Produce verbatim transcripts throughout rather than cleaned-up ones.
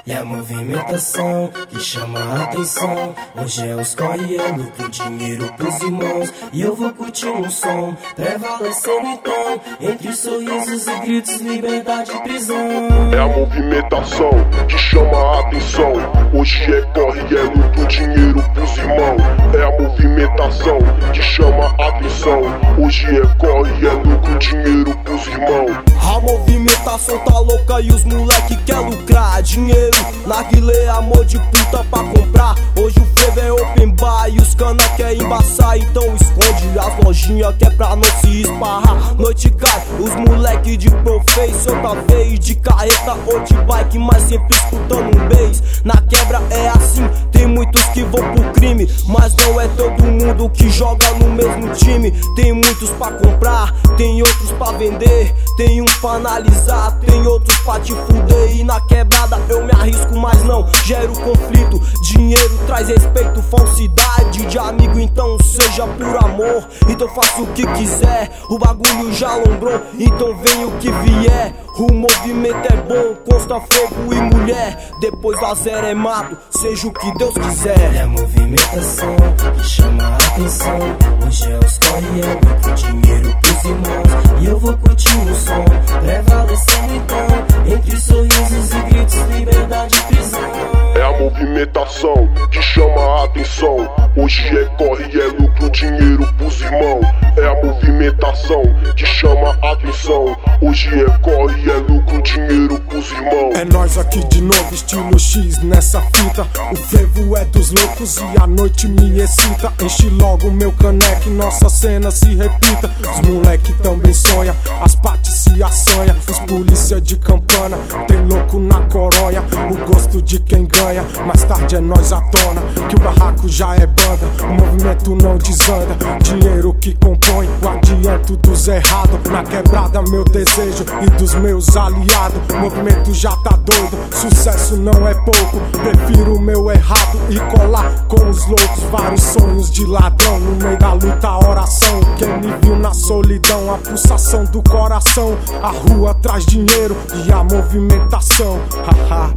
E a movimentação que chama a atenção. Hoje é os corre, é lucro, dinheiro pros irmãos. E eu vou curtir um som, prevalecendo então. Entre sorrisos e gritos, liberdade e prisão. É a movimentação que chama a atenção. Hoje é corre, é lucro, dinheiro pros irmãos. É a movimentação que chama a atenção. Hoje é corre, é lucro, dinheiro pros irmãos. A movimentação tá louca e os moleque quer lucrar. Dinheiro, narguilé, amor de puta pra comprar. Hoje o frevo é open bar e os cana quer embaçar. Então esconde as lojinhas que é pra não se esparrar. Noite cai, os moleque de profeição tá veio de carreta ou de bike, mas sempre escutando um bass. Na quebra é assim, tem muitos que vão pro crime, mas não é todo mundo que joga no mesmo time. Tem muitos pra comprar, tem outros pra vender, tem um pra analisar, tem outros pra te fuder. E na quebrada eu me arrisco, mas não gero conflito. Dinheiro traz respeito, falsidade de amigo, então seja por amor. Então faça o que quiser, o bagulho já alombrou, então vem o que vier. O movimento é bom, consta fogo e mulher. Depois da zero é mato, seja o que Deus quiser. É a movimentação que chama a atenção. Hoje é os corre, é lucro, dinheiro pros irmãos. E eu vou curtir um som, prevalecendo então. Entre sorrisos e gritos, liberdade e prisão. É a movimentação que chama a atenção. Hoje é corre, é lucro, dinheiro pros irmãos. É a movimentação que chama a atenção. Hoje é corre, é lucro, dinheiro pros irmãos. É nós aqui de novo, estilo X nessa fita. O frevo é dos loucos e a noite me excita. Enche logo meu caneque, nossa cena se repita. Os moleque também sonha, as partes se assanha. Os polícia de campana, tem louco na coronha. O gosto de quem ganha, mais tarde é nós à tona. Que o barraco já é banda, o movimento não desanda. Dinheiro que compõe o adianto dos errados. Na quebrada meu desejo e dos meus aliados. O movimento já tá doido, sucesso não é pouco. Prefiro o meu errado e colar com os loucos. Vários sonhos de ladrão, no meio da luta a oração. Quem me viu na solidão, a pulsação do coração. A rua traz dinheiro e a movimentação. Haha.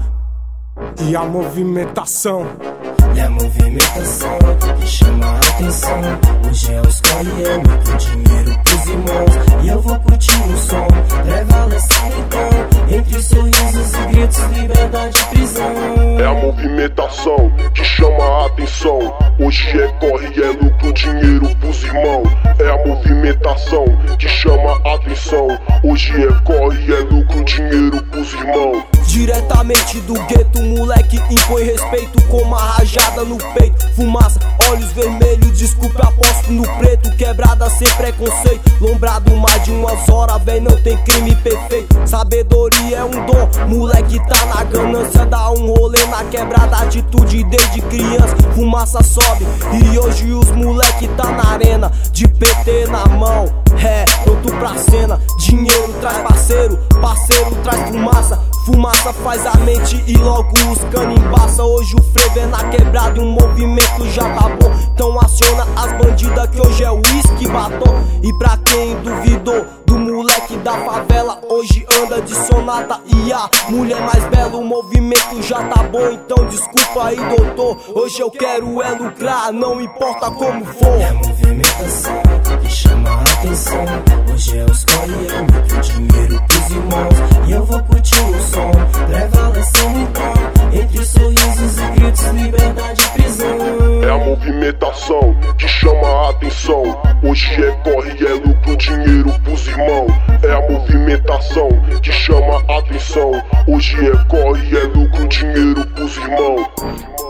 E a movimentação. E a movimentação que chama a atenção. Hoje é os corre, é lucro, dinheiro pros irmãos. E eu vou curtir um som, prevalecendo então. Entre sorrisos e gritos, liberdade e prisão. É a movimentação que chama a atenção. Hoje é corre, é lucro, dinheiro pros irmãos. É a movimentação que chama a atenção. Hoje é corre, é lucro, dinheiro pros irmãos. Diretamente do gueto, moleque impõe respeito com uma rajada no peito. Fumaça, olhos vermelhos, desculpe, aposto no preto. Quebrada sem preconceito, lombrado mais de umas horas, véi, não tem crime perfeito. Sabedoria é um dom, moleque tá na ganância. Dá um rolê na quebrada, atitude desde criança. Fumaça sobe e hoje os moleque tá na arena. De P T na mão, é, pronto pra cena. Dinheiro traz parceiro, parceiro traz fumaça. Fumaça faz a mente e logo os cana embaça. Hoje o frevo é na quebrada e o movimento já tá bom. Então aciona as bandidas que hoje é uísque batom. E pra quem duvidou do moleque da favela, hoje anda de sonata e a mulher mais bela. O movimento já tá bom, então desculpa aí doutor. Hoje eu quero é lucrar, não importa como for. É a movimentação que chama a atenção. Hoje é os corre, é lucro, dinheiro pros irmãos. E eu vou curtir um som, prevalecendo então. Entre sorrisos e gritos, liberdade e prisão. É a movimentação que chama a atenção. Hoje é corre, é lucro, dinheiro pros irmãos. É a movimentação que chama a atenção. Hoje é corre, é lucro, dinheiro pros irmãos.